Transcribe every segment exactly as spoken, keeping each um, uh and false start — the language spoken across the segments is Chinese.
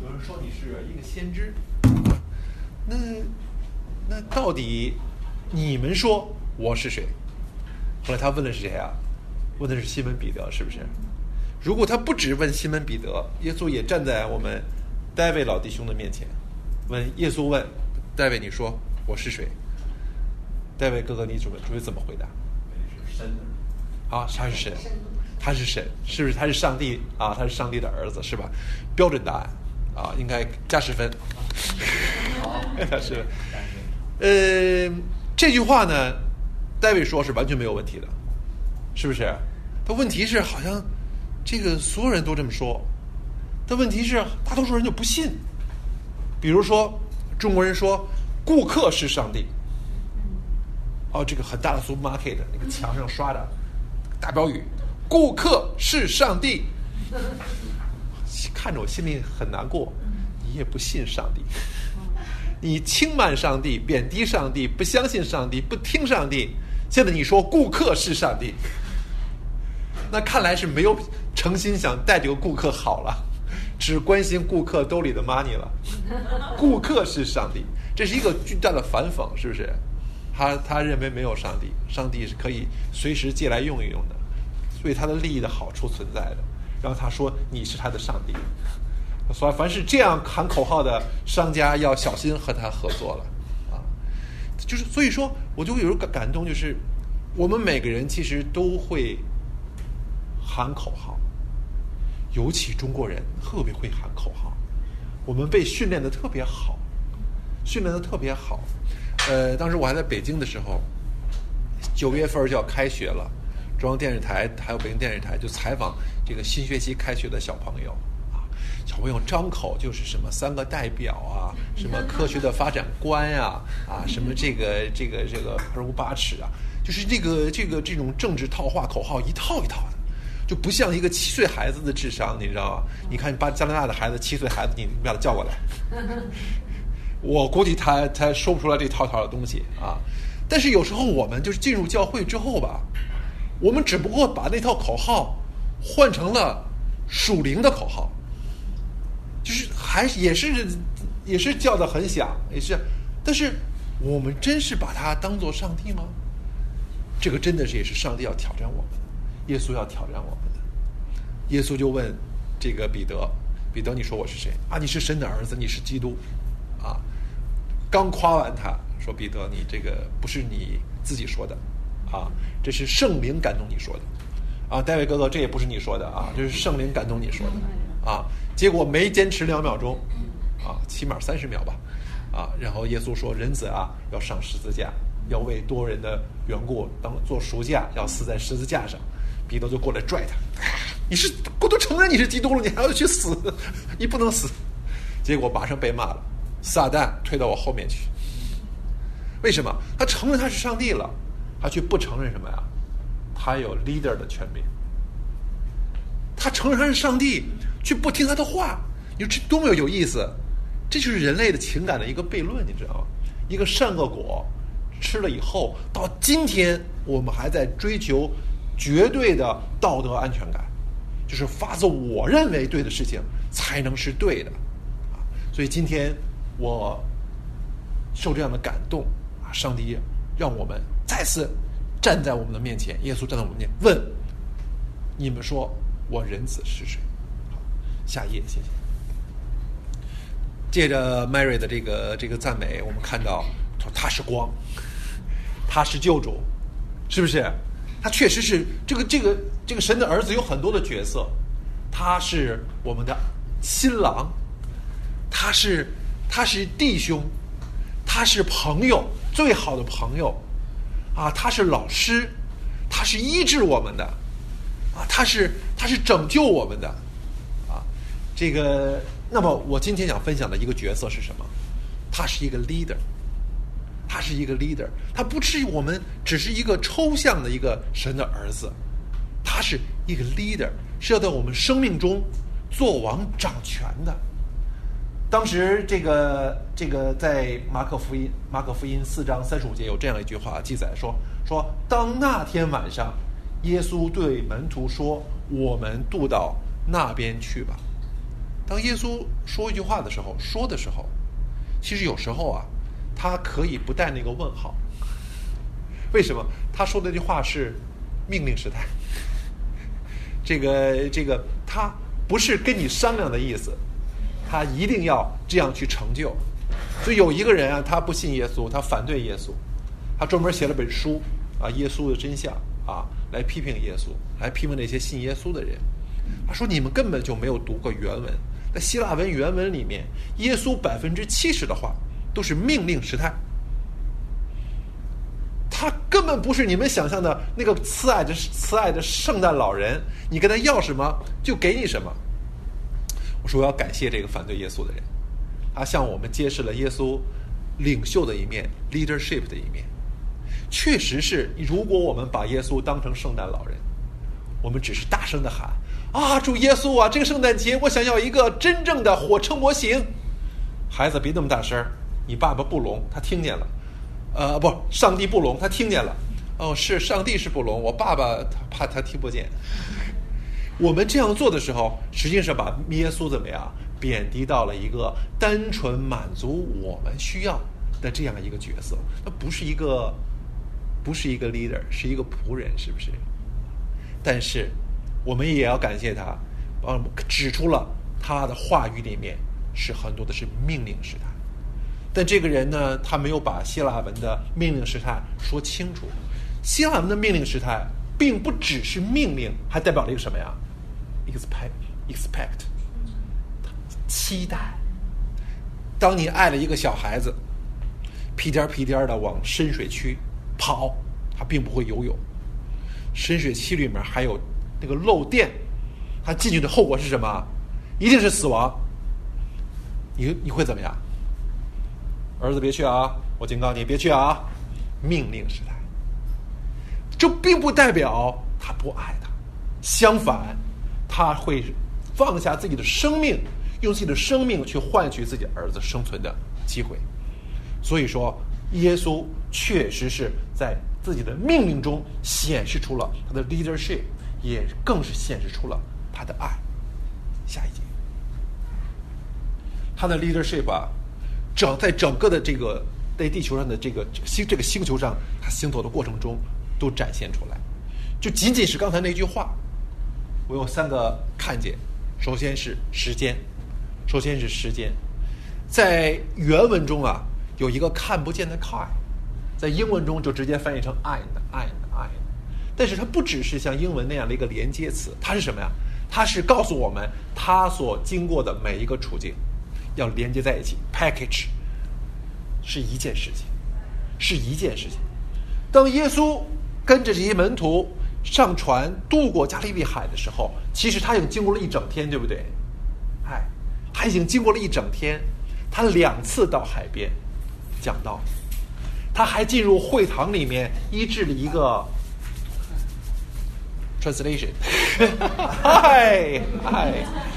有人说你是一个先知，那那到底你们说我是谁？后来他问的是谁啊？问的是西门彼得，是不是？如果他不只问西门彼得，耶稣也站在我们戴维老弟兄的面前，问耶稣问戴维，你说我是谁？戴维哥哥，你准备准备怎么回答？ 是神啊，他是神，他是神，是不是？他是上帝啊，他是上帝的儿子，是吧？标准答案啊，应该加十分。他是，呃，这句话呢，戴维说是完全没有问题的，是不是？但问题是，好像这个所有人都这么说，但问题是，大多数人就不信。比如说，中国人说顾客是上帝。哦，这个很大的 supermarket 那个墙上刷的大标语，顾客是上帝。看着我心里很难过，你也不信上帝，你轻慢上帝，贬低上帝，不相信上帝，不听上帝，现在你说顾客是上帝，那看来是没有诚心想带这个顾客好了，只关心顾客兜里的 money 了。顾客是上帝，这是一个巨大的反讽，是不是？他他认为没有上帝，上帝是可以随时借来用一用的，所以他的利益的好处存在的。然后他说你是他的上帝，所以凡是这样喊口号的商家要小心和他合作了啊！就是所以说，我就有感感动，就是我们每个人其实都会喊口号，尤其中国人特别会喊口号，我们被训练的特别好，训练的特别好。呃，当时我还在北京的时候，九月份就要开学了，中央电视台还有北京电视台就采访这个新学期开学的小朋友啊，小朋友张口就是什么三个代表啊，什么科学的发展观呀，啊，什么这个这个这个二五八尺啊，就是这个这个这种政治套话口号一套一套的，就不像一个七岁孩子的智商，你知道吗？你看把加拿大的孩子，七岁孩子，你把他叫过来。我估计他他说不出来这套套的东西啊，但是有时候我们就是进入教会之后吧，我们只不过把那套口号换成了属灵的口号，就是还是也是也是叫得很响，也是，但是我们真是把它当作上帝吗？这个真的是也是上帝要挑战我们的，耶稣要挑战我们的。耶稣就问这个彼得，彼得，你说我是谁啊？你是神的儿子，你是基督。啊，刚夸完他说彼得，你这个不是你自己说的啊，这是圣灵感动你说的啊，戴维哥哥，这也不是你说的啊，这是圣灵感动你说的啊。结果没坚持两秒钟啊，起码三十秒吧啊，然后耶稣说人子啊要上十字架，要为多人的缘故当做赎价，要死在十字架上。彼得就过来拽他，你是我都承认你是基督了，你还要去死，你不能死。结果马上被骂了，撒旦推到我后面去。为什么？他承认他是上帝了，他却不承认什么呀？他有 leader 的权柄。他承认他是上帝，却不听他的话。你说这多么有意思！这就是人类的情感的一个悖论，你知道吗？一个善恶果吃了以后，到今天我们还在追求绝对的道德安全感，就是发自我认为对的事情才能是对的啊！所以今天我受这样的感动啊！上帝让我们再次站在我们的面前，耶稣站在我们面前，问你们说我人子是谁？好，下一页，谢谢。借着 Mary 的这个这个赞美，我们看到说他是光，他是救主，是不是？他确实是这个这个这个神的儿子，有很多的角色，他是我们的新郎，他是他是弟兄，他是朋友，最好的朋友啊，他是老师，他是医治我们的啊，他是他是拯救我们的啊。这个，那么我今天想分享的一个角色是什么？他是一个 leader。他是一个 leader， 他不是我们只是一个抽象的一个神的儿子，他是一个 leader， 是要在我们生命中做王掌权的。当时这个这个在马可福音马可福音四章三十五节有这样一句话记载说说当那天晚上，耶稣对门徒说：“我们渡到那边去吧。” 当耶稣说一句话的时候，说的时候，其实有时候啊，他可以不带那个问号。为什么？他说的那句话是命令时态。这个这个，他不是跟你商量的意思，他一定要这样去成就。所以有一个人啊，他不信耶稣，他反对耶稣，他专门写了本书啊，《耶稣的真相》啊，来批评耶稣，来批评那些信耶稣的人。他说你们根本就没有读过原文，在希腊文原文里面，耶稣百分之七十的话都是命令时态，他根本不是你们想象的那个慈爱的慈爱的圣诞老人，你跟他要什么就给你什么。我说我要感谢这个反对耶稣的人，他向我们揭示了耶稣领袖的一面 ，leadership 的一面。确实是，如果我们把耶稣当成圣诞老人，我们只是大声的喊啊，主耶稣啊，这个圣诞节我想要一个真正的火车模型。孩子别那么大声，你爸爸不聋，他听见了。呃，不，上帝不聋，他听见了。哦，是上帝是不聋，我爸爸他怕他听不见。我们这样做的时候，实际上把耶稣怎么样贬低到了一个单纯满足我们需要的这样一个角色，他不是一个不是一个 leader， 是一个仆人，是不是？但是我们也要感谢他，帮我们指出了他的话语里面是很多的是命令时态。但这个人呢，他没有把希腊文的命令时态说清楚。希腊文的命令时态并不只是命令，还代表了一个什么呀 ？expect expect 期待。当你爱了一个小孩子，屁颠屁颠的往深水区跑，他并不会游泳。深水区里面还有那个漏电，他进去的后果是什么？一定是死亡。你你会怎么样？儿子别去啊！我警告你别去啊！命令时态，这并不代表他不爱他，相反，他会放下自己的生命，用自己的生命去换取自己儿子生存的机会。所以说，耶稣确实是在自己的命令中显示出了他的 leadership， 也更是显示出了他的爱。下一节，他的 leadership 啊，整在整个的这个在地球上的这个星这个星球上，他行走的过程中都展现出来。就仅仅是刚才那句话，我有三个看见。首先是时间，首先是时间，在原文中啊有一个看不见的 kai， 在英文中就直接翻译成 and and and， 但是它不只是像英文那样的一个连接词，它是什么呀？它是告诉我们它所经过的每一个处境要连接在一起 ，package 是一件事情，是一件事情。当耶稣跟着这些门徒上船渡过加利利海的时候，其实他已经经过了一整天，对不对？哎，他已经经过了一整天，他两次到海边讲道，他还进入会堂里面医治了一个 translation， 嗨嗨。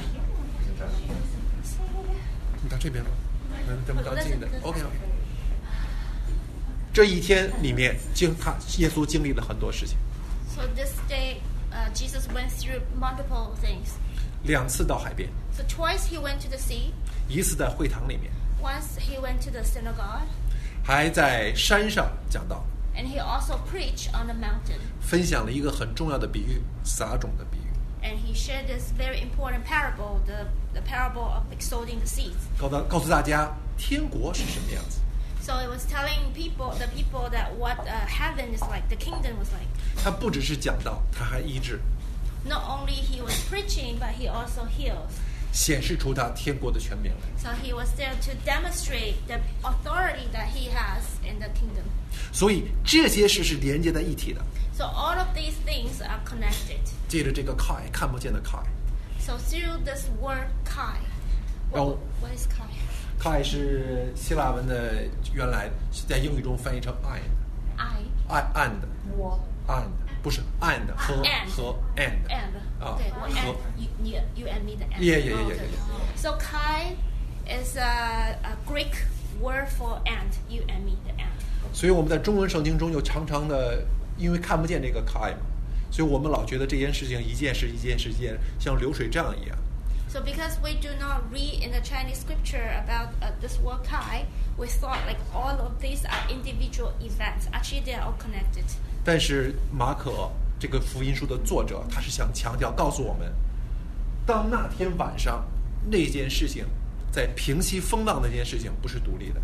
到这边了，嗯，咱们当近的 ，OK OK。这一天里面，经他耶稣经历了很多事情。 So this day, uh, Jesus went through multiple things. 两次到海边。 So twice he went to the sea. 一次在会堂里面。 Once he went to the synagogue. 还在山上讲道。 And he also preached on the mountain. 分享了一个很重要的比喻，撒种的比喻。 And he shared this very important parable, the, the parable of exalting the seeds. 告诉告诉大家，天国是什么样子。 So it was telling people, the people that what uh, heaven is like, the kingdom was like. 他不只是讲道，他还医治。 Not only he was preaching, but he also heals. 显示出他天国的权柄来。 So he was there to demonstrate the authority that he has in the kingdom. 所以这些事是连接在一起的。 So all of these things are connected. 借着这个 kai 看不见的 kai。 So through this word kai, what, Oh. what is kai? kai 是希腊文的，原来在英语中翻译成 and I. and 我 and 不是 and 和 And. 和 and And. 啊 Okay, well, 和 and you, you, you and me the and. Yeah, yeah, yeah, Oh, yeah, okay. yeah, So kai is a, a Greek word for and. You and me the and. 所以我们在中文圣经中就常常的，因为看不见这个 kai 嘛，所以我们老觉得这件事情一件事一件事一件像流水账一样， So because we do not read in the Chinese scripture about uh, this World Kai, we thought like all of these are individual events. Actually, they are all connected. 但是马可这个福音书的作者，他是想强调告诉我们，当那天晚上那件事情在平息风浪那件事情不是独立的。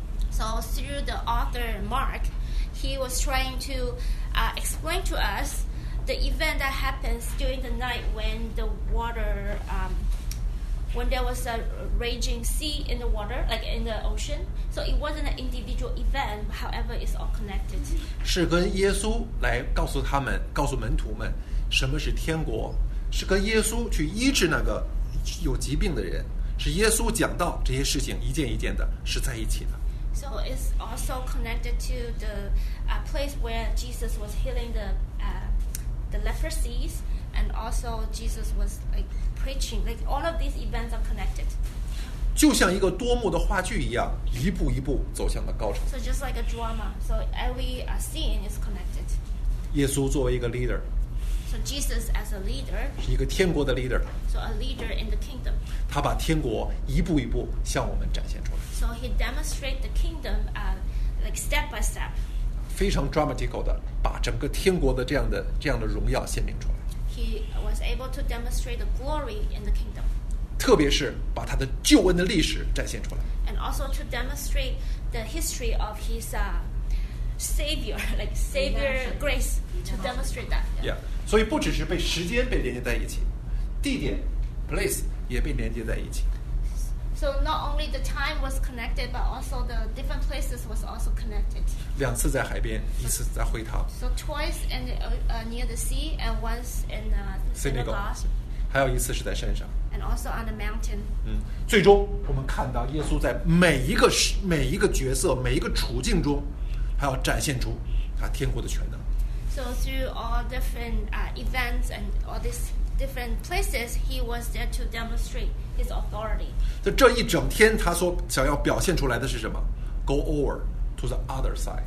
So through the author Mark, he was trying to uh, explain to us the event that happens during the night when the water, um, when there was a raging sea in the water, like in the ocean. So it wasn't an individual event, however, it's all connected. 是跟耶稣来告诉他们，告诉门徒们什么是天国，是跟耶稣去医治那个有疾病的人，是耶稣讲到这些事情一件一件的是在一起的。 So it's also connected to the uh, place where Jesus was healing the uh, the leprosies, and also Jesus was like preaching. Like all of these events are connected. 就像一个多幕的话剧一样，一步一步走向了高潮。 So just like a drama, so every uh, scene is connected. 耶稣作为一个 leader， So Jesus as a leader, 是一个天国的 leader， so a leader in the kingdom. 他把天国一步一步向我们展现出来， So he demonstrates the kingdom uh, like step by step. 非常 dramatical 的把整个天国的这样的这样的荣耀显明出来， He was able to demonstrate the glory in the kingdom, 特别是把他的救恩的历史展现出来。 and also to demonstrate the history of his uh, savior, like savior grace, to demonstrate that. Yeah， 所以不只是被时间被连接在一起，地点 place 也被连接在一起。 So not only the time was connected, but also the different places was also connected. 两次在海边，一次在会堂 So twice in the, uh, near the sea, and once in uh, the synagogue, 还有一次是在山上。 and also on the mountain. 嗯，最终我们看到耶稣在每一个时每一个角色、每一个处境中，他要展现出他天国的全能。 So through all different uh, events and all these different places, he was there to demonstrate his authority. 在这一整天，他所想要表现出来的是什么 ？Go over to the other side。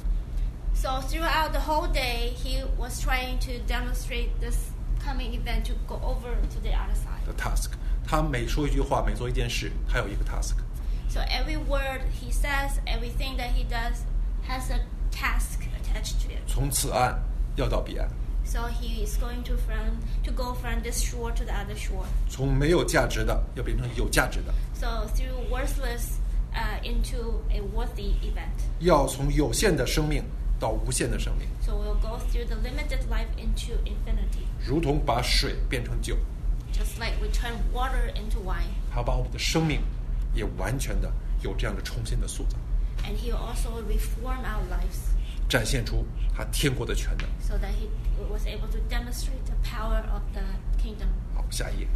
So throughout the whole day, he was trying to demonstrate this coming event to go over to the other side. The task， 他每说一句话，每做一件事，他有一个 task。 So every word he says, everything that he does, has a task attached to it. 从此岸要到彼岸， So he is going to from to go from this shore to the other shore. 从没有价值的要变成有价值的， So through worthless uh, into a worthy event. 要从有限的生命到无限的生命， So we'll go through the limited life into infinity. 如同把水变成酒， Just like we turn water into wine. 他把我们的生命也完全的有这样的重新的塑造， And he also reform our lives 展现出他天国的全能。 so that he was able to demonstrate the power of the kingdom. 好，下一页。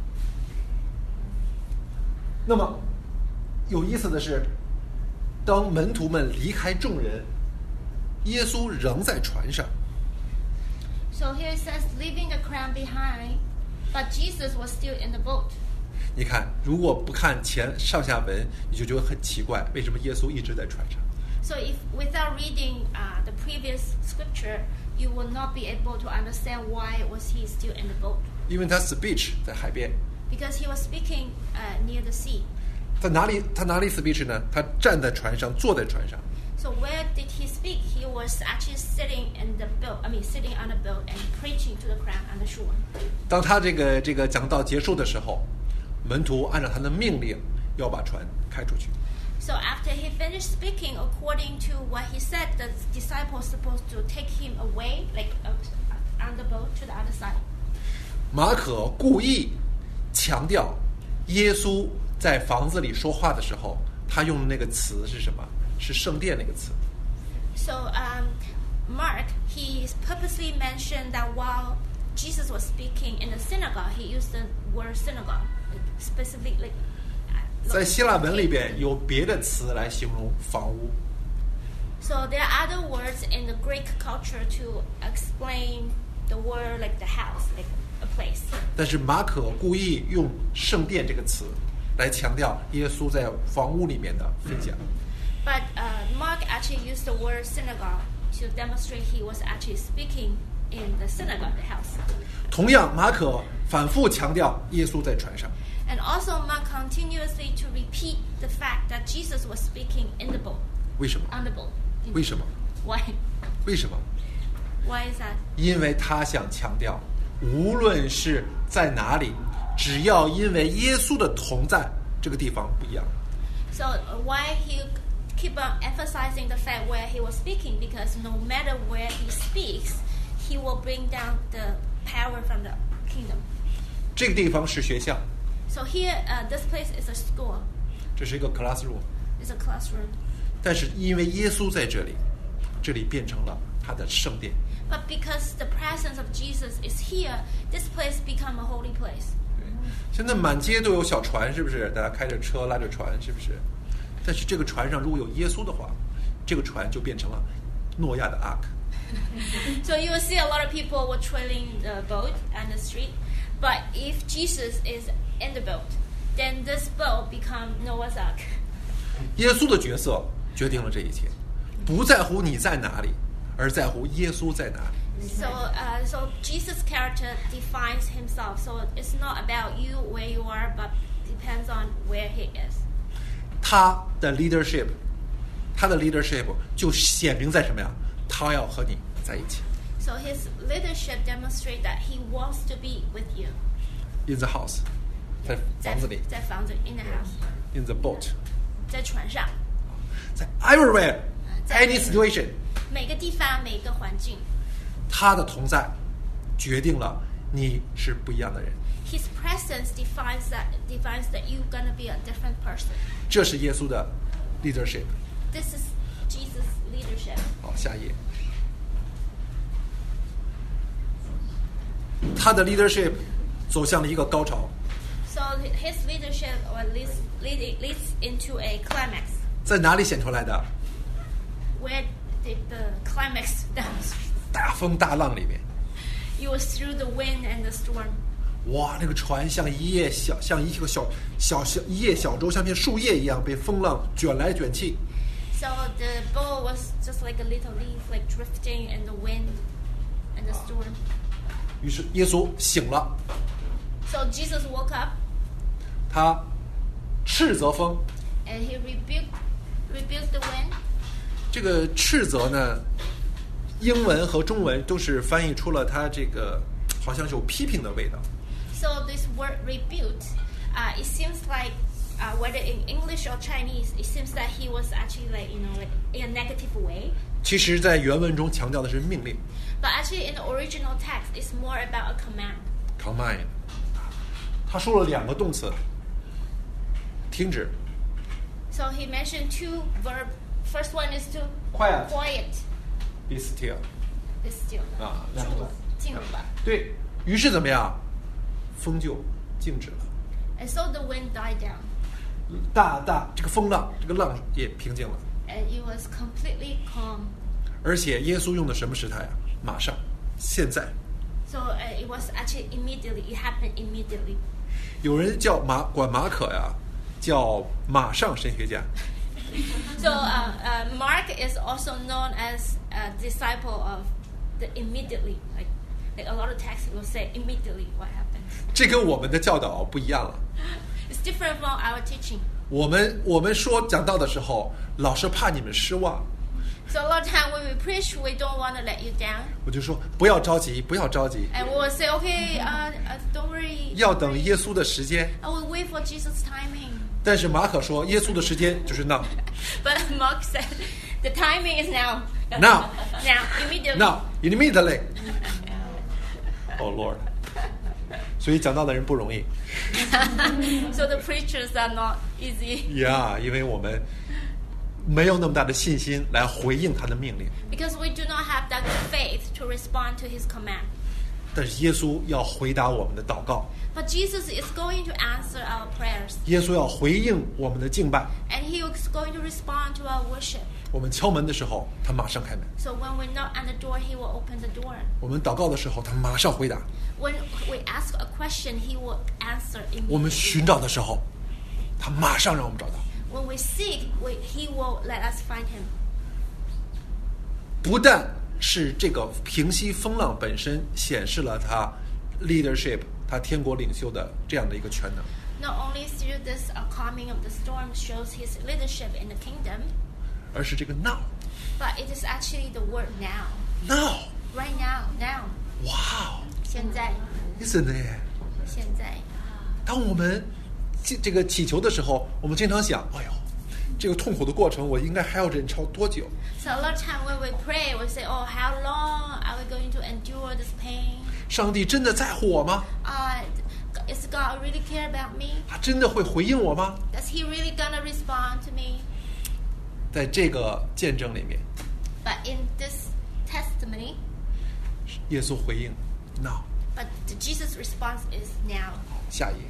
那么有意思的是，当门徒们离开众人，耶稣仍在船上。 So here it says, leaving the crowd behind, but Jesus was still in the boat. 你看，如果不看前上下文，你就觉得很奇怪，为什么耶稣一直在船上？ So if without reading uh, the previous scripture, you will not be able to understand why was he still in the boat. 因为他 speech 在海边， Because he was speaking uh, near the sea. 在哪里？他哪里 speech 呢？他站在船上，坐在船上。 So where did he speak? He was actually sitting in the boat. I mean, sitting on a boat and preaching to the crowd on the shore. 当他这个这个讲道结束的时候，门徒按照他的命令要把船开出去。 So after he finished speaking, according to what he said, the disciples supposed to take him away, like uh, on the boat to the other side. 马可故意强调，耶稣在房子里说话的时候，他用的那个词是什么？是圣殿那个词。 So um, Mark, he purposely mentioned that while Jesus was speaking in the synagogue, he used the word synagogue, specifically like. 在希腊文里边有别的词来形容房屋。 So there are other words in the Greek culture to explain the word like the house, like a place. 但是马可故意用圣殿这个词来强调耶稣在房屋里面的分享。 But uh, Mark actually used the word synagogue to demonstrate he was actually speaking in the synagogue, the house. 同样，马可反复强调耶稣在船上。 And also Mark continuously to repeat the fact that Jesus was speaking in the boat, 为什么？ on the boat. 为什么？ Why? 为什么？ Why is that? 因为他想强调，无论是在哪里，只要因为耶稣的同在，这个地方不一样。 So uh, why he keep on emphasizing the fact where he was speaking? Because no matter where he speaks, he will bring down the power from the kingdom. 这个地方是学校， So here, uh, this place is a school. 这是一个 classroom， It's a classroom. 但是因为耶稣在这里，这里变成了他的圣殿。 But because the presence of Jesus is here, this place become a holy place. 现在满街都有小船，是不是？大家开着车拉着船，是不是？但是这个船上如果有耶稣的话，这个船就变成了诺亚的 ark。 So you will see a lot of people were trailing the boat on the street. But if Jesus is in the boat, then this boat become Noah's Ark. 耶稣的角色决定了这一切，不在乎你在哪里，而在乎耶稣在哪里。 So, uh, so Jesus' character defines himself. So it's not about you where you are, but depends on where he is. 他的 leadership， 他的 leadership 就显明在什么呀？他要和你在一起。 So his leadership demonstrates that he wants to be with you. In the house， 在房子里。 在房子 in the house. In the boat， 在船上。 在 everywhere， 在 any situation， 每个地方每个环境。 他的同在决定了你是不一样的人。 His presence defines that defines that you're gonna be a different person. 这是耶稣的 leadership。 This is Jesus' leadership. 好，下一页。他的 leadership 走向了一个高潮。 So his leadership or leads lead, leads into a climax. 在哪里显出来的？ Where did the climax demonstrate? 大风大浪里面。 It was through the wind and the storm. 哇，那个船像一叶小，像一个小小小一叶小舟，像片树叶一样被风浪卷来卷去。 So the boat was just like a little leaf, like drifting in the wind and the storm. 于是耶稣醒了， So Jesus woke up 他斥责风。 and he rebuked rebuked the wind. 这个斥责呢，英文和中文都是翻译出了他这个好像是有批评的味道。 So this word rebuked, uh, it seems like uh, whether in English or Chinese, it seems that he was actually like you know like in a negative way. 其实，在原文中强调的是命令 But actually, in the original text, it's more about a command. command。他说了两个动词，停止 So he mentioned two verbs. First one is to Quiet. quiet, be still。 be still. 啊，两个住，静吧。 对于是怎么样，风就静止了。 And so the wind died down, 大大这个风浪，这个浪也平静了。 and it was completely calm. 而且耶稣用的什么时态啊？马上，现在。 So uh, it was actually immediately. It happened immediately. 有人叫马管马可呀，叫马上神学家。 So uh, uh, Mark is also known as a disciple of the immediately. Like, like a lot of texts will say immediately what happened. 这跟我们的教导不一样了。 It's different from our teaching. 我们我们说讲道的时候，老是怕你们失望， So a lot of time when we preach, we don't want to let you down, 我就说不要着急，不要着急， and we will say, okay, uh, uh, don't worry. 要等耶稣的时间。 I will wait for Jesus' timing. 但是马可说，耶稣的时间就是 now，now But Mark said, the timing is now. Now. Now, immediately. immediately。Oh Lord， 所以讲道的人不容易 So the preachers are not easy 呀， yeah, 因为我们没有那么大的信心来回应他的命令。 because we do not have that faith to respond to his command. 但是耶稣要回答我们的祷告， But Jesus is going to answer our prayers, 耶稣要回应我们的敬拜。 and he is going to respond to our worship. 我们敲门的时候，他马上开门； So when we knock on the door, he will open the door. 我们祷告的时候，他马上回答； When we ask a question, he will answer 我们 immediately. 寻找的时候，他马上让我们找到。 When we seek, we, he will let us find him. 不但是这个平息风浪本身显示了他 leadership，他天国领袖的这样的一个全能。 Not only through this uh, calming of the storm shows his leadership in the kingdom, 而是这个 now but it is actually the word now. now Right now, now. 哇哦， 现在， isn't it？ 现在。 当我们这这个祈求的时候，我们经常想，哎呦，这个痛苦的过程，我应该还要忍受多久？ So a lot of time when we pray, we say, "Oh, how long are we going to endure this pain? 上帝真的在乎我吗？ Uh, is God really care about me? 他真的会回应我吗？ Does He really gonna respond to me?" 在这个见证里面， But in this testimony, 耶稣回应 now。 but the Jesus' response is now. 下一页。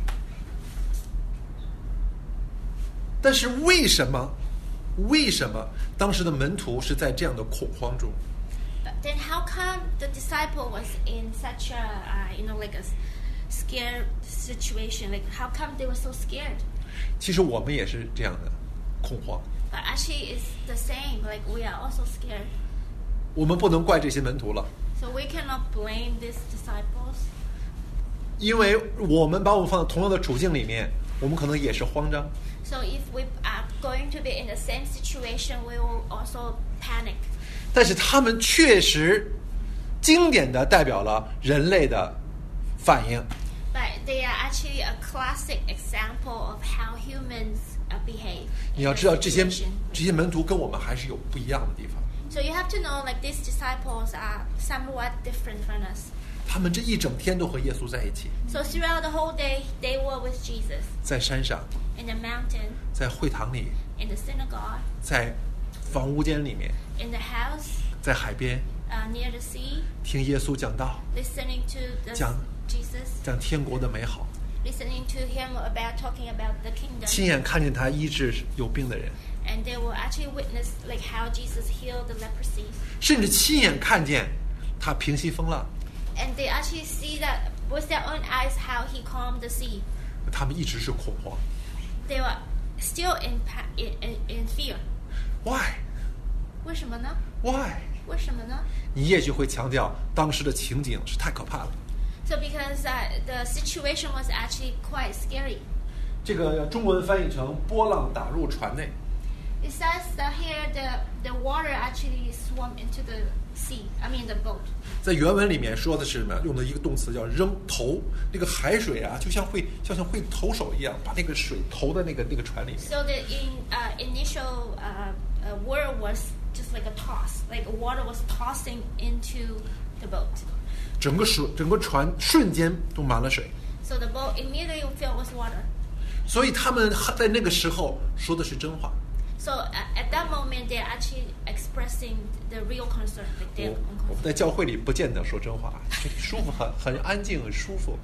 但是为什么？为什么当时的门徒是在这样的恐慌中？ But then how come the disciple was in such a, uh, you know, like a scared situation? Like how come they were so scared? 其实我们也是这样的恐慌。 But actually it's the same. Like we are also scared. 我们不能怪这些门徒了， So we cannot blame these disciples. 因为我们把我们放在同样的处境里面，我们可能也是慌张。 So if we are going to be in the same situation, we will also panic. 但是他们确实经典的代表了人类的反应。 But they are actually a classic example of how humans uh, behave. 你 in 要 this 知道，这些 situation. 这些门徒跟我们还是有不一样的地方。 So you have to know, like these disciples are somewhat different from us. 他们这一整天都和耶稣在一起， So throughout the whole day, they were with Jesus 在山上， in the mountain, 在会堂里， in the synagogue, 在房屋间里面， in the house, 在海边 uh, near the sea, 听耶稣讲道， listening to the, 讲 Jesus, 讲天国的美好， listening to him about talking about the kingdom. 亲眼看见他医治有病的人， And they will actually witness like how Jesus healed the leprosy. 甚至亲眼看见他平息风浪。 And they actually see that with their own eyes how he calmed the sea. 他们一直是恐慌。 They were still in pa- in, in, in fear. Why? 为什么呢？ Why? 为什么呢？ 你也许会强调当时的情景是太可怕了。 So because uh, the situation was actually quite scary. 这个中文翻译成波浪打入船内。 It says that here the, the water actually swarmed into the sea. I mean the boat. 在原文里面说的是什么？用的一个动词叫扔投，那个海水啊，就像会就像会投手一样，把那个水投在那个那个船里面。 So the in, uh, initial uh, uh, word was just like a toss. Like water was tossing into the boat. 整个水整个船瞬间都满了水， So the boat immediately filled with water. 所以他们在那个时候说的是真话。 So uh, at that moment, they're actually expressing the real concern, like 我 their own 我 concern. 们在教会里不见得说真话，舒服很很安静很舒服。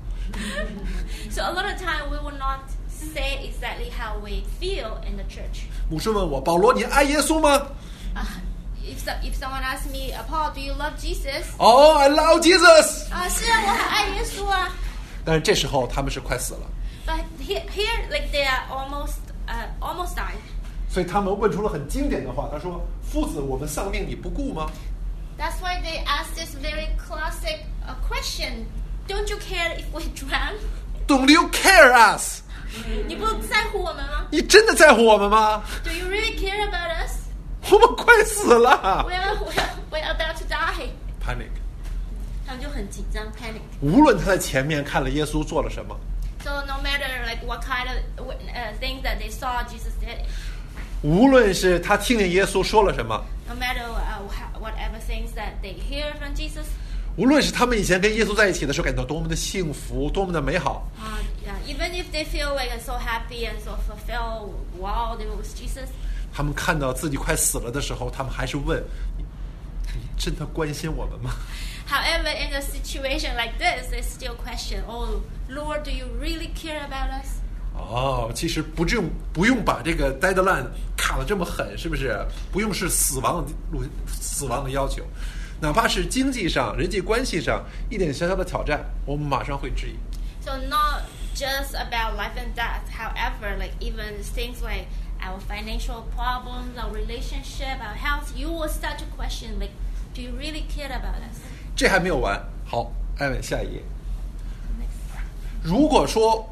So a lot of time we will not say exactly how we feel in the church. 牧师问我：“保罗，你爱耶稣吗 Uh, if so, if someone asks me, uh, Paul, do you love Jesus? ？”Oh, I love Jesus。 啊，是啊，我很爱耶稣啊。 但是这时候他们是快死了， But here, here, like they are almost, uh, almost died. 所以他们问出了很经典的话。他说：“夫子，我们丧命你不顾吗 That's why they ask this very classic uh, question. Don't you care if we drown? ？”Don't you care us？ 你不在乎我们吗你真的在乎我们吗？ ？Do you really care about us? 我们快死了 We are, we are, we are about to die. ！Panic。 他们就很紧张 ，panic. 无论他在前面看了耶稣做了什么， So no matter like what kind of uh, things that they saw Jesus did, 无论是他听见耶稣说了什么， no matter uh, how, whatever things that they hear from Jesus, 无论是他们以前跟耶稣在一起的时候感到多么的幸福，多么的美好， uh, yeah, even if they feel like so happy and so fulfilled while they were with Jesus, 他们看到自己快死了的时候，他们还是问：“你你真的关心我们吗 however, in a situation like this, they still question, "Oh Lord, do you really care about us?" 哦，其实不用不用把这个 deadline 卡得这么狠，是不是？不用是死亡的路死亡的要求，哪怕是经济上、人际关系上一点小小的挑战，我们马上会质疑。 So not just about life and death. However, like even things like our financial problems, our relationship, our health, you will start to question, like, do you really care about us? 这还没有完，好，艾文下一页。 Next. 如果说他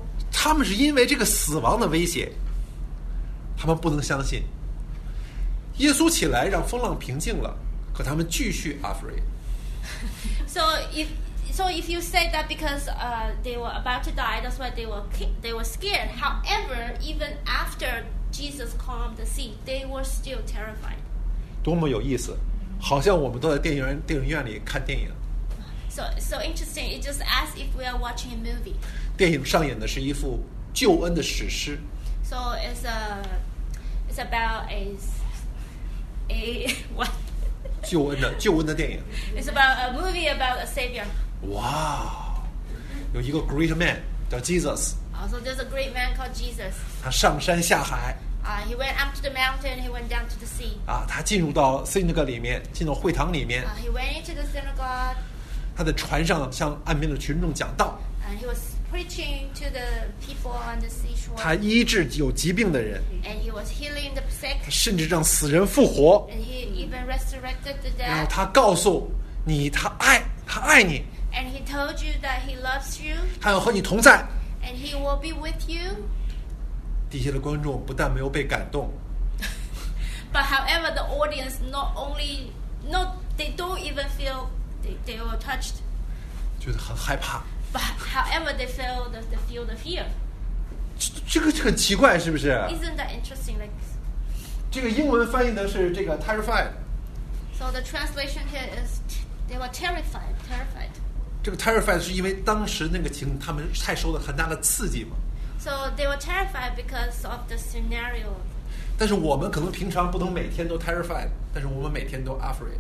他们是因为这个死亡的威胁，他们不能相信。耶稣起来让风浪平静了，可他们继续 afraid. So if so, if you say that because uh, they were about to die, that's why they were they were scared. However, even after Jesus calmed the sea, they were still terrified. 多么有意思，好像我们都在电影院电影院里看电影。 So so interesting. It's just as if we are watching a movie. 电影上演的是一幅救恩的史诗。 So it's a it's about a a what? 救恩的救恩的电影。 It's about a movie about a savior. 哇，有一个 great man 叫 Jesus。 Also, there's a great man called Jesus. 他上山下海。 Uh, he went up to the mountain. He went down to the sea. 啊，他进入到 synagogue 里面，进到会堂里面。 Uh, he went into the synagogue. 他在船上向岸边的群众讲道。 And he was preaching to the people on the seashore. 他医治有疾病的人。 And he was healing the sick. 他甚至让死人复活。 And he even resurrected the 然后 dead. 他告诉你，他爱，他爱你。 And he told you that he loves you. 他要和你同在。 And he will be with you. 底下的观众不但没有被感动， But however, the audience not only not they don't even feel they, they were touched. 觉得很害怕。 But however, they feel the, they feel the fear. 这这个很奇怪，是不是？ Isn't that interesting? Like, 这个英文翻译的是这个 terrified。 so the translation here is they were terrified, terrified. 这个 terrified 是因为当时那个情，他们太受了很大的刺激嘛。 So they were terrified because of the scenario. 但是我们可能平常不能每天都 terrified， 但是我们每天都 afraid。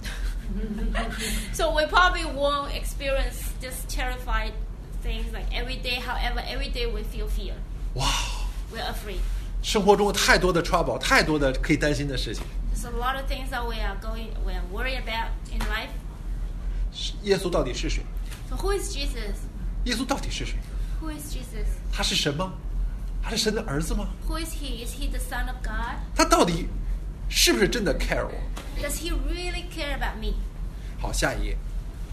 So we probably won't experience this terrified things like every day. However, every day we feel fear. 哇， We're afraid. 生活中有太多的 trouble， 太多的可以担心的事情。 There's a lot of things that we are going, we are worried about in life. 耶稣到底是谁？ So who is Jesus? 耶稣到底是谁？ Who is Jesus? 他是神吗？他是神的儿子吗？ Who is he? Is he the son of God? 他到底是不是真的 care 我？ Does he really care about me? 好，下一页。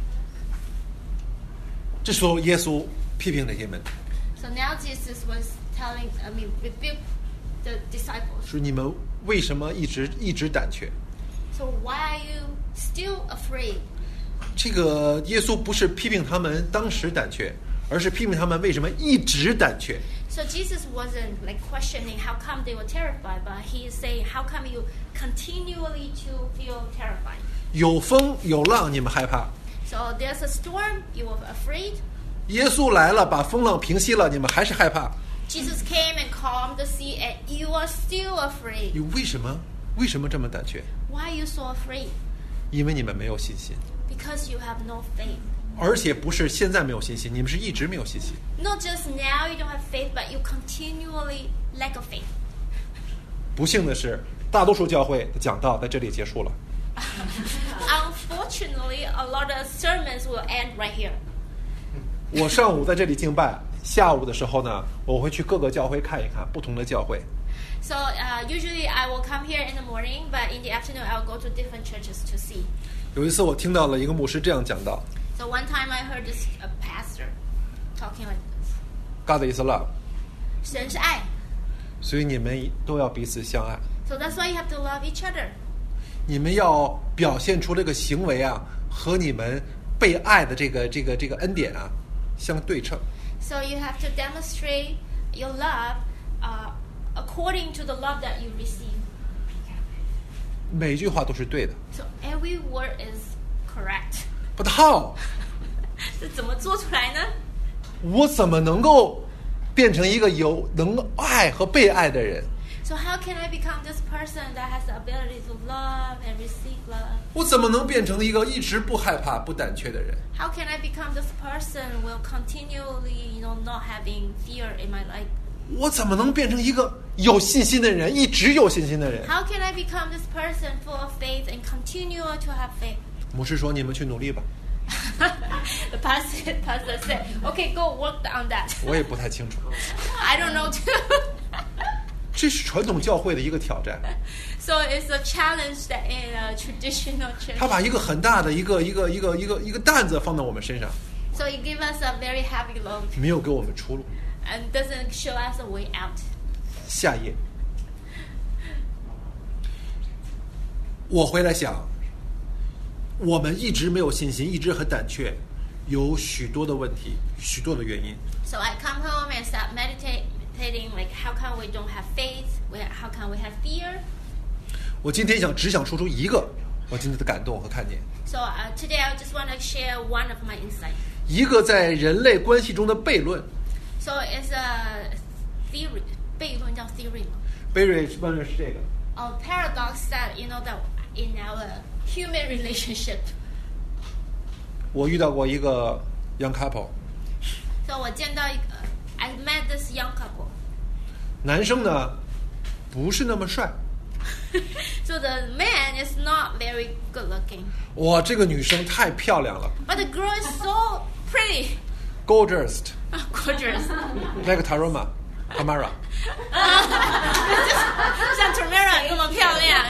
这时候耶稣批评那些门徒， So now Jesus was telling, I mean, rebuke the disciples. 说你们为什么一直一直胆怯？ So why are you still afraid? 这个耶稣不是批评他们当时胆怯，而是批评他们为什么一直胆怯。 So Jesus wasn't like questioning how come they were terrified, but he is saying how come you continually to feel terrified. 有风有浪，你们害怕； So there's a storm, you are afraid. 耶稣来了，把风浪平息了，你们还是害怕。 Jesus came and calmed the sea, and you are still afraid. 你为什么为什么这么胆怯？ Why are you so afraid? 因为你们没有信心， Because you have no faith. 而且不是现在没有信心，你们是一直没有信心。 Not just now you don't have faith, but you continually lack of faith. 不幸的是，大多数教会的讲道在这里结束了。 Unfortunately, a lot of sermons will end right here. 我上午在这里敬拜，下午的时候呢，我会去各个教会看一看不同的教会。 So uh, usually I will come here in the morning, but in the afternoon I will go to different churches to see. 有一次我听到了一个牧师这样讲道 So one time I heard this a pastor talking like this. ：“God is love， 神是爱， 所以你们都要彼此相爱。 so that's why you have to love each other. 你们要表现出这个行为啊，和你们被爱的这个这个这个恩典啊相对称。 So you have to demonstrate your love uh, according to the love that you receive. 每句话都是对的。 So every word is correct. But how？ 这怎么做出来呢？ 我怎么能够变成一个有能爱和被爱的人？ So how can I become this person that has the ability to love and receive love? 我怎么能变成一个一直不害怕、不胆怯的人？ How can I become this person will continually, you know, not having fear in my life? 我怎么能变成一个有信心的人，一直有信心的人？ How can I become this person full of faith and continue to have faith? 牧师说：“你们去努力吧。 The pastor, pastor said, okay, go work on that. ” 我也不太清楚， I don't know too. 这是传统教会的一个挑战。 So it's a challenge that in a traditional church. 他把一个很大的一个一个一个一个一个担子放到我们身上， So it gives us a very heavy load. 没有给我们出路。 and doesn't show us a way out. 下页。我回来想，我们一直没有信心，一直很胆怯，有许多的问题，许多的原因。 So I come home and start meditating, like how come we don't have faith? How come we have fear? 我今天想只想说出一个我今天的感动和看见。 So uh, today I just want to share one of my insights. 一个在人类关系中的悖论。 So it's a theory. 悖论叫 theory 吗？ 悖论是悖论是这个。 A paradox that you know that in our human relationship. 我遇到过一个 young couple. So 我见到一个 I met this young couple. 男生呢不是那么帅。 So the man is not very good looking. 哇，这个女生太漂亮了。 But the girl is so pretty. Gorgeous. Gorgeous. Like Taroma, Tamara. 像 Tamara 那么漂亮。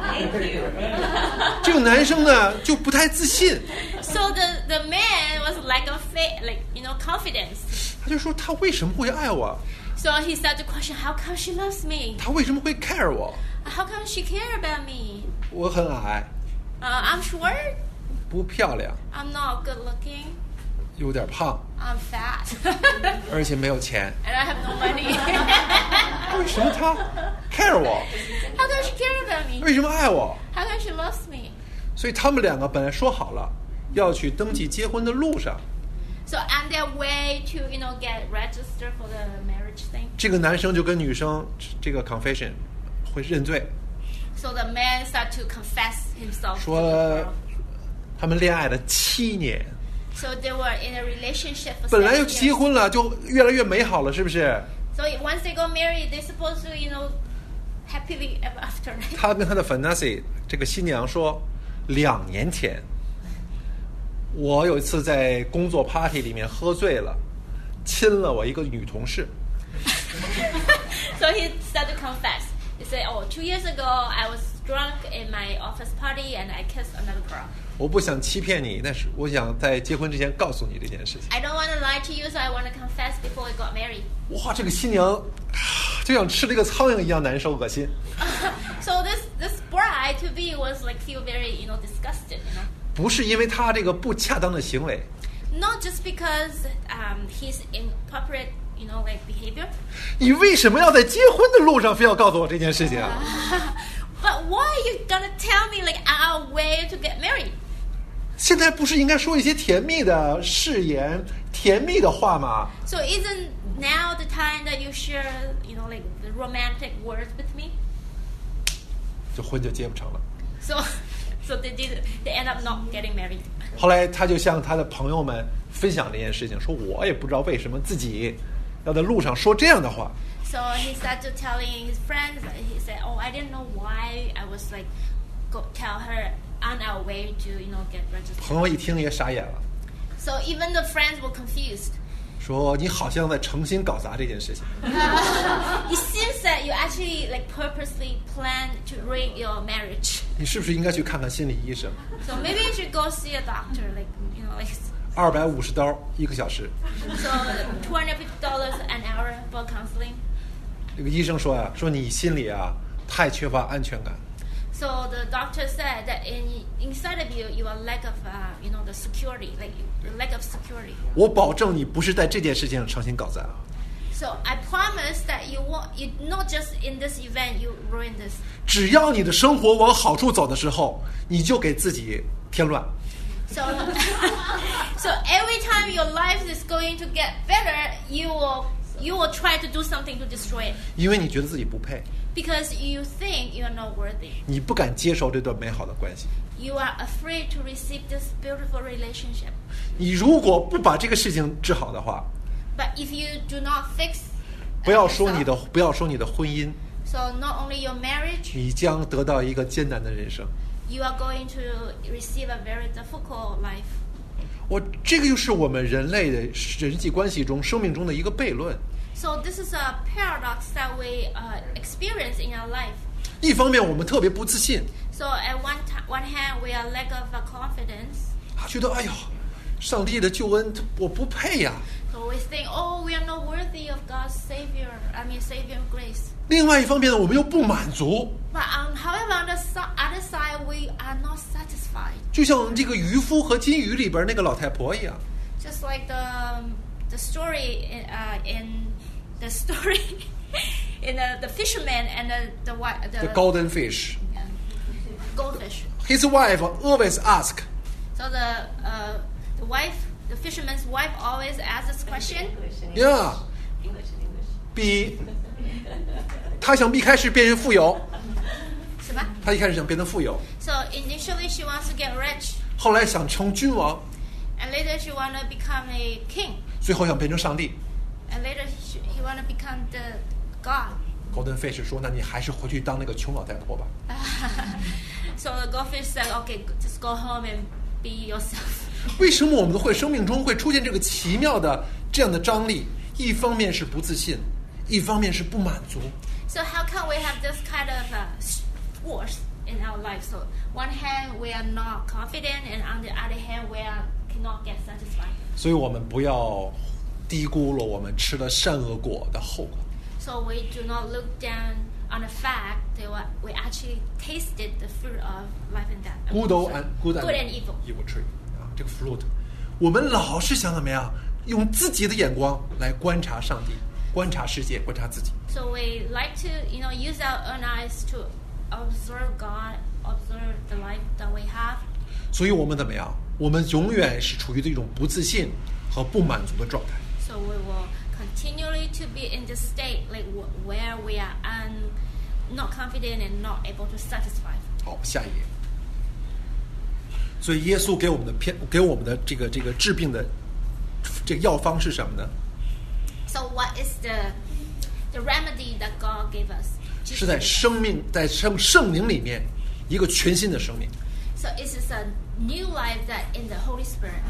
这个男生呢就不太自信。 So the the man was like a fake, like you know, confidence. 他就说他为什么会爱我？ So he started to question, how come she loves me? 他为什么会 care 我？ How come she care about me? 我很矮。 Uh, I'm short. 不漂亮。 I'm not good looking. 有点胖。 I'm fat. 而且没有钱。 And I have no money. 为什么他 care 我？ How come she care about me? 为什么爱我？ How come she loves me? 所以他们两个本来说好了要去登记结婚的路上。 So on their way to, you know, get registered for the marriage thing. 这个男生就跟女生这个 confession 会认罪。 So the man started to confess himself. 说他们恋爱了七年。 So they were in a relationship for 本来就 seven 结 years. 婚了，就越来越美好了，是不是？ So once they got married, they're supposed to, you know, happily ever after. Right? 他跟他的 Fantasy 这个新娘说，两年前，我有一次在工作 party 里面喝醉了，亲了我一个女同事。 So he started to confess. He said, "Oh, two years ago, I was drunk in my office party and I kissed another girl." 我不想欺骗你，但是我想在结婚之前告诉你这件事情。 I don't want to lie to you, so I want to confess before we got married. 哇，这个新娘就像吃了一个苍蝇一样难受恶心。 So this this bride to be was like feel very, you know, disgusted, you know. 不是因为他这个不恰当的行为。 Not just because um, he's inappropriate, you know, like behavior. 你为什么要在结婚的路上非要告诉我这件事情啊？ But why are you gonna tell me like our way to get married? 现在不是应该说一些甜蜜的誓言、甜蜜的话吗？ So isn't now the time that you share, you know, like the romantic words with me? 就婚就结不成了。 So, so they did. They end up not getting married. 后来他就向他的朋友们分享这件事情，说我也不知道为什么自己要在路上说这样的话。 So he started telling his friends. He said, "Oh, I didn't know why I was like go tell her on our way to, you know, get registered." 朋友一听也傻眼了， So even the friends were confused. 说你好像在诚心搞砸这件事情。 Uh, it seems that you actually like purposely planned to ruin your marriage. 你是不是应该去看看心理医生？ So maybe you should go see a doctor, like you know, like 二百五十刀一个小时。 so two hundred fifty dollars an hour for counseling. 这个医生说呀、啊，说你心里啊太缺乏安全感。 So the doctor said that in inside of you, you are lack of, uh, you know, the security, like the lack of security. 我保证你不是在这件事情上诚心搞砸。 So I promise that you won't, you not just in this event you ruin this. 只要你的生活往好处走的时候，你就给自己添乱。 So, so every time your life is going to get better, you will you will try to do something to destroy it 因为你觉得自己不配， because you think you are not worthy. 你不敢接受这段美好的关系。 You are afraid to receive this beautiful relationship. 你如果不把这个事情治好的话， But if you do not fix, 不要说你的，不要说你的婚姻， so not only your marriage, 你将得到一个艰难的人生。 you are going to receive a very difficult life. 我这个就是我们人类的人际关系中、生命中的一个悖论。 So this is a paradox that we uh, experience in our life. 一方面我们特别不自信， So at one t- one hand, we are lack of uh, confidence. 啊，觉得哎呦，上帝的救恩我不配呀、 So we think, oh, we are not worthy of God's Savior. I mean, Savior grace. 另外一方面呢，我们又不满足。 But um, however, on the other side, we are not satisfied. 就像这个渔夫和金鱼里边那个老太婆一样。 Just like the the story in, uh, in the story in the, the fisherman and the the, the, the golden fish. Yeah, goldfish. His wife always asks. So the uh, the wife, the fisherman's wife, always asks this question. Yeah. English, English. 比他想一开始变成富有。 什么？ 他一开始想变成富有。 So initially she wants to get rich. 后来想成君王。 And later she want to become a king. 最后想变成上帝。 And later she, he want to become the God. Golden Fish 说：“那你还是回去当那个穷老太婆吧。” So the goldfish said, "Okay, just go home and be yourself." 为什么我们的会生命中会出现这个奇妙的这样的张力？一方面是不自信，一方面是不满足。 So how come we have this kind of uh, force in our life? So one hand we are not confident, and on the other hand we are cannot get satisfied. 所以我们不要低估了我们吃了善恶果的后果。 So we do not look down on the fact that we actually tasted the fruit of life and death. Good and good and, good and evil. evil tree 啊，这个 fruit， 我们老是想怎么样，用自己的眼光来观察上帝，观察世界，观察自己。 So we like to, you know, use our own eyes to observe God, observe the life that we have. 所以我们怎么样？我们永远是处于这种不自信和不满足的状态。 So we will continually to be in this state, like where we are un, not confident and not able to satisfy. 好，下一页。所以耶稣给我们的偏，给我们的这个这个治病的这个药方是什么呢？ So what is the the remedy that God gave us? 是在生命，在圣圣灵里面一个全新的生命。 So it is a new life that in the Holy Spirit.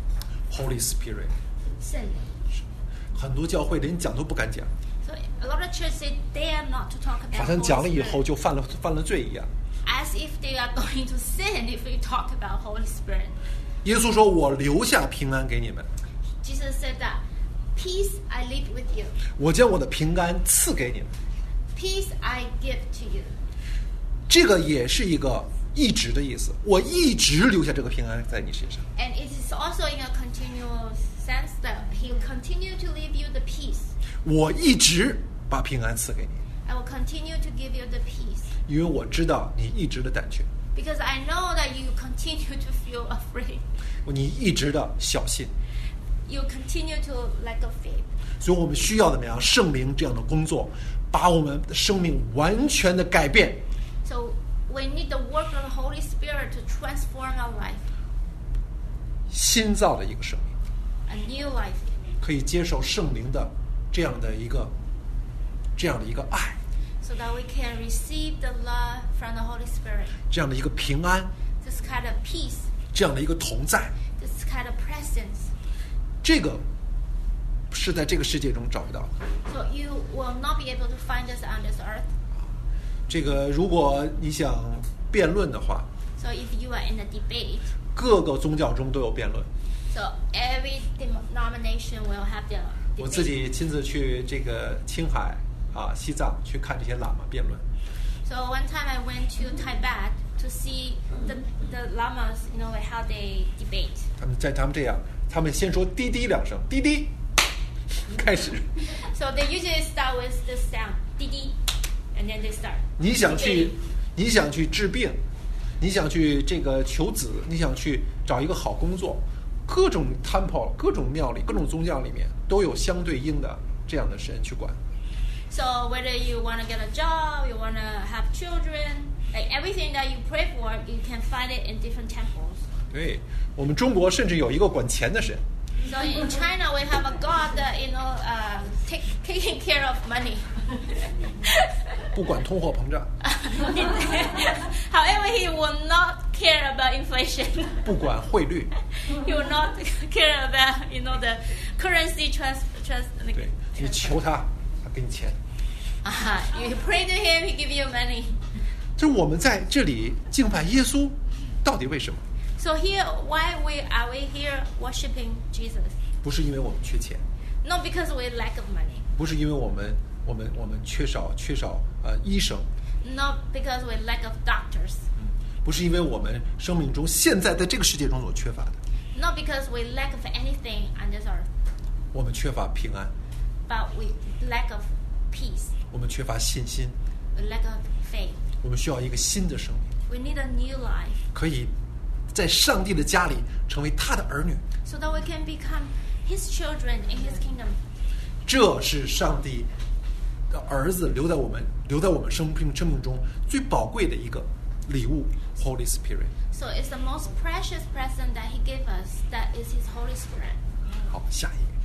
Holy Spirit. 圣灵。 很多教会连讲都不敢讲。 So a lot of churches say they are not to talk about. 好像讲了以后就犯了犯了罪一样。 As if they are going to sin if we talk about Holy Spirit. 耶稣说：“我留下平安给你们。” Jesus said that, "Peace I leave with you." 我将我的平安赐给你们。 Peace I give to you. 这个也是一个一直的意思，我一直留下这个平安在你身上。 And it is also in a continual sense that He will continue to leave you the peace. 我一直把平安赐给你。 I will continue to give you the peace. 因为我知道你一直的胆怯。 Because I know that you continue to feel afraid. 你一直的小心。 You continue to lack of faith. 所以我们需要怎么样？圣灵这样的工作，把我们的生命完全的改变。 So we need the work of the Holy Spirit to transform our life. 新造的一个生命。 A new life. 可以接受圣灵的这样的一个这样的一个爱。 So that we can receive the love from the Holy Spirit. 这样的一个平安。 This kind of peace. 这样的一个同在。 This kind of presence. 这个是在这个世界中找不到的。 So you will not be able to find this on this earth. 这个如果你想辩论的话 So if you are in a debate, 各个宗教中都有辩论。 So every denomination will have their debate. 我自己亲自去这个青海啊、西藏去看这些喇嘛辩论。 So one time I went to Tibet to see the the lamas, you know, how they debate. 他们在他们这样，他们先说滴滴两声，滴滴，开始。 So they usually start with this sound, 滴滴, and then they start. 你想去，你想去治病，你想去这个求子，你想去找一个好工作，各种 temple、各种庙里、各种宗教里面都有相对应的这样的神去管。 So whether you want to get a job, you want to have children, like everything that you pray for, you can find it in different temples. 对，我们中国甚至有一个管钱的神。 So in China, we have a God that, you know, uh, take, taking care of money. 不管通货膨胀。 However, he will not care about inflation. 不管汇率。 He will not care about, you know, the currency trans trans. 对，你求他，他给你钱。 啊、uh, you pray to him, he give you money. 就是我们在这里敬拜耶稣，到底为什么？ So here, why we are we here worshiping Jesus? 不是因为我们缺钱。 Not because we lack of money. 不是因为我们我们我们缺少缺少呃医生， Not because we lack of doctors. 不是因为我们生命中现在在这个世界中所缺乏的， Not because we lack of anything on this earth. 我们缺乏平安， But we lack of peace. 我们缺乏信心， We lack of faith. 我们需要一个新的生命， We need a new life 可以在上帝的家里成为他的儿女。 so that we can become His children in His kingdom. 这是上帝的儿子留在我们留在我们生命生命中最宝贵的一个礼物 ，Holy Spirit。 So it's the most precious present that He gave us. That is His Holy Spirit. 好，下一页。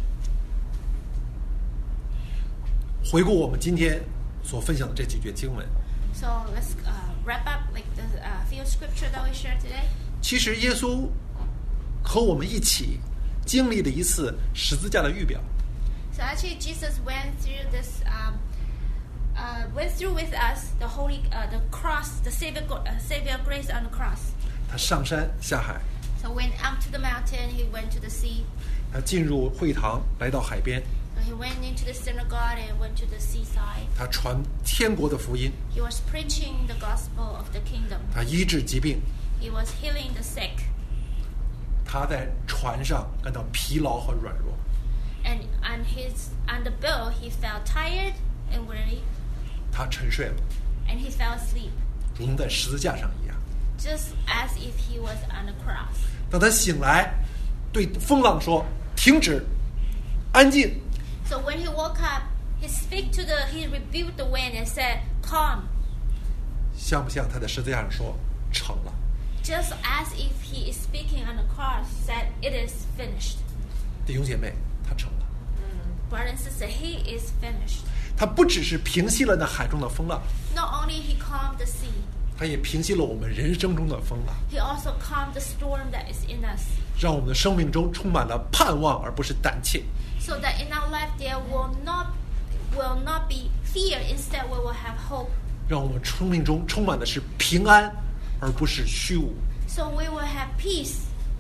回顾我们今天所分享的这几节经文， So let's uh, wrap up like the uh, few scripture that we shared today. 其实耶稣和我们一起经历了一次十字架的预表。 So actually, Jesus went through this, um, uh, went through with us the holy, uh, the cross, the Savior, uh, Savior grace on the cross. 他上山下海， So went up to the mountain, he went to the sea. 他进入会堂，来到海边， So he went into the synagogue and went to the seaside. 他传天国的福音， He was preaching the gospel of the kingdom. 他医治疾病， He was healing the sick. 他在船上感到疲劳和软弱， And on his on the boat, he felt tired and weary, 他沉睡了， and he fell asleep, 如同在十字架上一样。 just as if he was on a cross. 当他醒来，对风浪说：“停止，安静。” So when he woke up, he speak to the he rebuked the wind and said, "Calm." 像不像他在十字架上说成了？ Just as if he is speaking on the cross, said, "It is finished." 弟兄姐妹，他成了。 Brother and sister, he is finished. 他不只是平息了那海中的风浪， Not only he calmed the sea, 他也平息了我们人生中的风浪， he also calmed the storm that is in us, 让我们的生命中充满了盼望，而不是胆怯。 so that in our life there will not will not be fear. Instead, we will have hope. 让我们生命中充满的是平安，而不是虚无。 So we will have peace.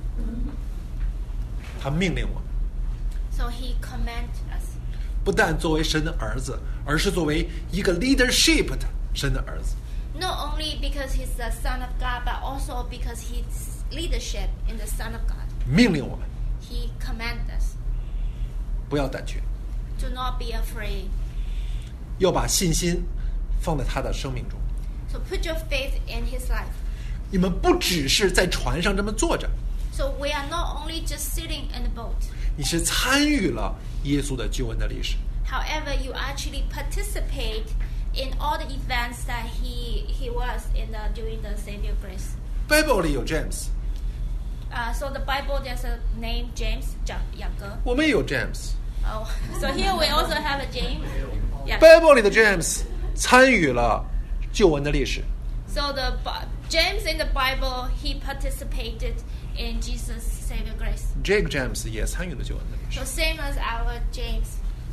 他命令我们， So he commanded us. 不但作为神的儿子，而是作为一个 leadership 的神的儿子。 Not only because he's the son of God, but also because he's leadership in the Son of God. 命令我们 He commanded us. 不要胆怯， Do not be afraid. 要把信心放在他的生命中。 So put your faith in his life. 你们不只是在船上这么坐着， So we are not only just sitting in the boat. 你是参与了耶稣的救恩的历史。 However, you actually participate in all the events that he he was in the, during the Savior grace. Bible 里有 James， Uh, so the Bible, there's a name James, 讲雅各. 我们也有 James。 Oh, so here we also have a James. Yeah. Bible 里的 James 参与了救恩的历史。 So the Bi- James in the Bible, he participated in Jesus' Savior grace. 这个 James 也参与了救恩的历史 So。same as our James,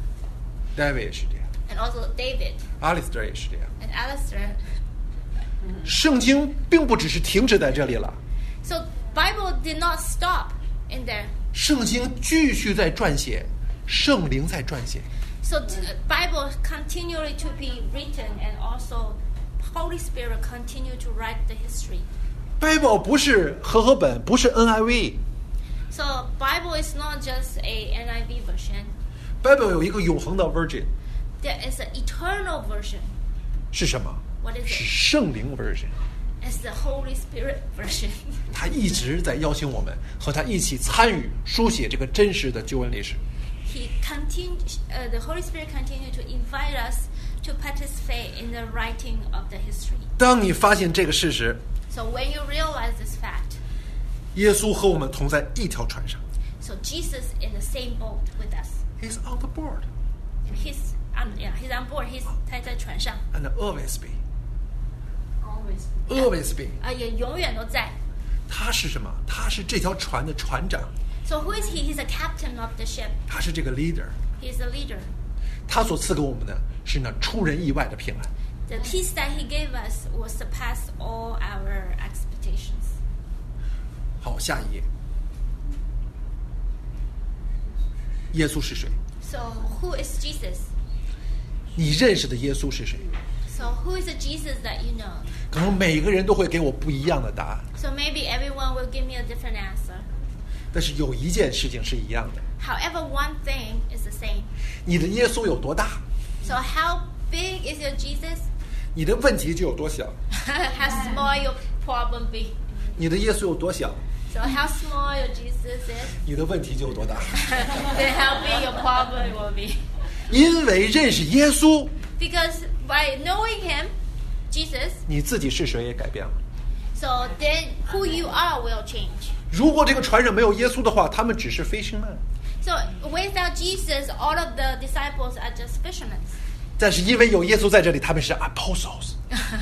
David 也是这样 and also David ，Alistair 也是这样。 and Alistair. 圣经并不只是停止在这里了， So Bible did not stop in there. 圣经继续在撰写，圣灵在撰写。 So t- Bible continually to be written, and also Holy Spirit continue to write the history. Bible 不是和合本，不是 N I V。 So Bible is not just a N I V version. Bible 有一个永恒的 version， There is an eternal version. 是什么？ What is 是 it? 圣灵 version。 It's the Holy Spirit version. 他一直在邀请我们和他一起参与书写这个真实的救恩历史。 He continue, uh, the Holy Spirit continue to invite us to participate in the writing of the history. 当你发现这个事实， So when you realize this fact, 耶稣和我们同在一条船上 so Jesus in the same boat with us. ，He's on the board And he's on, yeah, he's on board. He's 他在船上， and always be, Always. always be。 啊，也永远都在。 他是什么？他是这条船的船长， So who is he? He's a captain of the ship. 他是这个 leader。 He's the leader. 他所赐给我们的是那出人意外的平安。 The peace that he gave us will surpass all our expectations. 好，下一页。耶稣是谁？ So who is Jesus? 你认识的耶稣是谁？ So who is the Jesus that you know? 可能每个人都会给我不一样的答案， So maybe everyone will give me a different answer. 但是有一件事情是一样的， However, one thing is the same. 你的耶稣有多大， So how big is your Jesus? 你的问题就有多小； How small your problem be? 你的耶稣有多小， So how small your Jesus is? 你的问题就有多大。 Then how big your problem will be? 因为认识耶稣， Because by knowing Him, Jesus, 你自己是谁也改变了。 so then who you are will change. 如果这个船上没有耶稣的话，他们只是 fishermen。 So without Jesus, all of the disciples are just fishermen. 但是因为有耶稣在这里，他们是 apostles。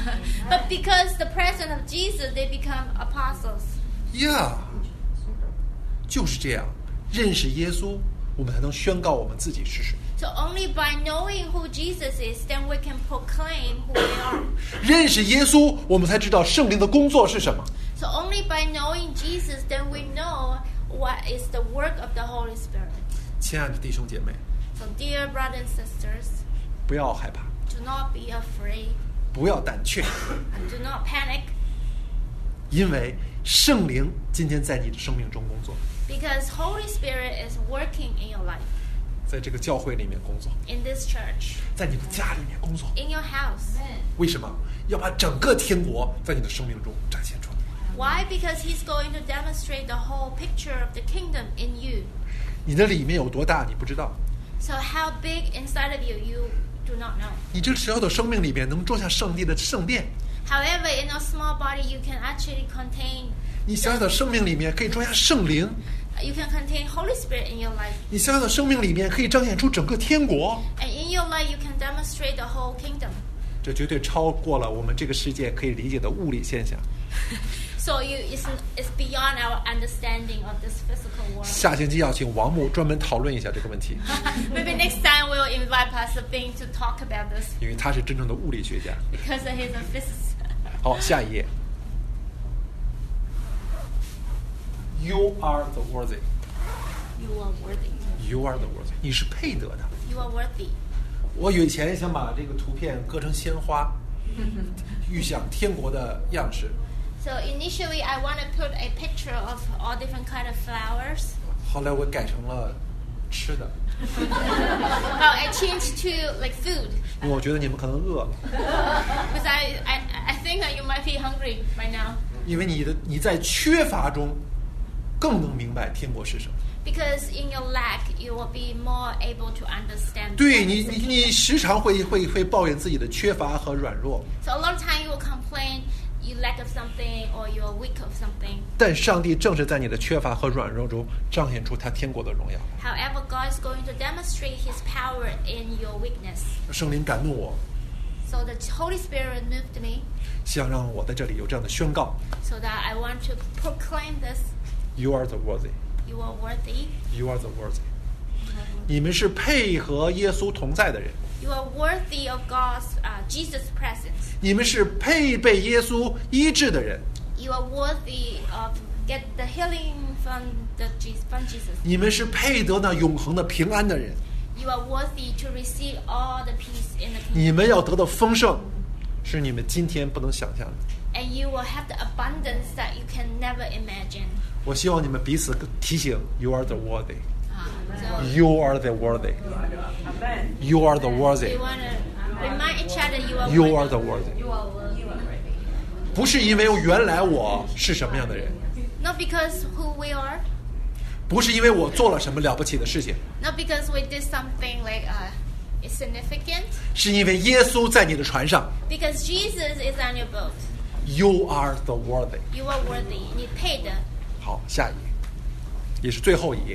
But because the presence of Jesus, they become apostles. Yeah， 就是这样，认识耶稣，我们才能宣告我们自己是谁。 So only by knowing who Jesus is, then we can proclaim who we are. 认识耶稣，我们才知道圣灵的工作是什么。 So only by knowing Jesus, then we know what is the work of the Holy Spirit. 亲爱的弟兄姐妹， So dear brothers and sisters, 不要害怕， do not be afraid 不要胆怯， and do not panic, 因为圣灵今天在你的生命中工作， because Holy Spirit is working in your life, 在这个教会里面工作， in this church, 在你的家里面工作。 in your house. 为什么要把整个天国在你的生命中展现出来？ Why? Because He's going to demonstrate the whole picture of the kingdom in you. 你的里面有多大，你不知道。 So how big inside of you, you do not know. 你这小小的生命里面能装下上帝的圣殿， However, in a small body, you can actually contain, 你小小的生命里面可以装下圣灵， you can contain Holy Spirit in your life. 你小小的生命里面可以彰显出整个天国。 And in your life, you can demonstrate the whole kingdom. 这绝对超过了我们这个世界可以理解的物理现象。 So you, it's, it's beyond our understanding of this physical world. 下星期要请王牧专门讨论一下这个问题， Maybe next time we'll invite Pastor Bing to talk about this 因为他是真正的物理学家。 because he's a physicist. 好，下一页。You are the worthy. You are worthy. You are the worthy. 你是配得的。 You are worthy. 我以前想把这个图片割成鲜花，预想天国的样式。 So initially, I want to put a picture of all different kind of flowers. 后来我改成了吃的， Well, I changed to like food 因为我觉得你们可能饿了。 because I, I, I think that you might be hungry right now. 因为你的你在缺乏中，更能明白天国是什么。 Because in your lack, you will be more able to understand. 对你，你你时常会会会抱怨自己的缺乏和软弱， So a lot of time you will complain you lack of something or you are weak of something. 但上帝正是在你的缺乏和软弱中彰显出他天国的荣耀。 However, God is going to demonstrate His power in your weakness. 圣灵感动我， So the Holy Spirit moved me 想让我在这里有这样的宣告 so that I want to proclaim this. ：You are the worthy. You are worthy. You are the worthy. 你们是配合耶稣同在的人， You are worthy of God's, uh, Jesus' presence. 你们是配被耶稣医治的人， You are worthy of get the healing from the Jesus, from Jesus. 你们是配得那永恒的平安的人， You are worthy to receive all the peace in the kingdom. 你们要得到丰盛，是你们今天不能想象的。 And you will have the abundance that you can never imagine. 我希望你们彼此提醒 ：You are the worthy. So You are the worthy. You are the we worthy. want to remind each other you are You worthy. are the worthy. You are worthy. 不是因为原来我是什么样的人， Not because who we are, 不是因为我做了什么了不起的事情， not because we did something like uh, is significant, 是因为耶稣在你的船上。 because Jesus is on your boat. You are the worthy. You are worthy. 你配的。 好，下一页，也是最后一页。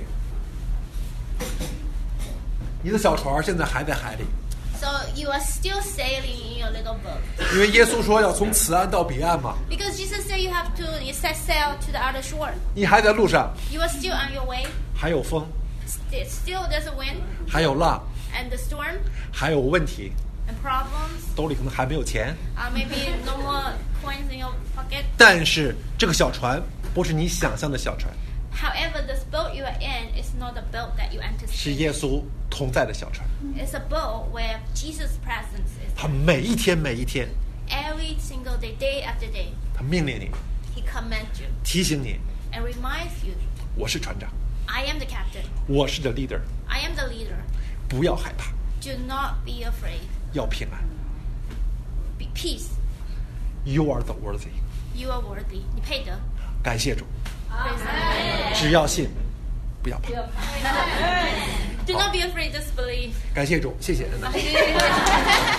你的小船现在还在海里， So you are still sailing in your little boat. 因为耶稣说要从此岸到彼岸嘛。 Because Jesus said you have to you set sail to the other shore. 你还在路上， You are still on your way. 还有风， St- Still there's a wind 还有浪， and the storm 还有问题， and problems. 兜里可能还没有钱。 Uh, maybe no more coins in your pocket. 但是这个小船不是你想象的小船， However, this boat you are in is not the boat that you 是 anticipate. 耶稣同在的小船。 It's a boat where Jesus' presence is. 他每一天每一天， Every single day, day after day, 他命令你， he commands you 提醒你， and reminds you, 我是船长， I am the captain. 我是 the leader， I am the leader. 不要害怕， Do not be afraid. 要平安。 Be peace. You are the worthy。 You are worthy. 你配得。 感谢主， Praise the 只要信，不要怕。 Lord. Do not be afraid, just believe. 感谢主，谢谢恩娜。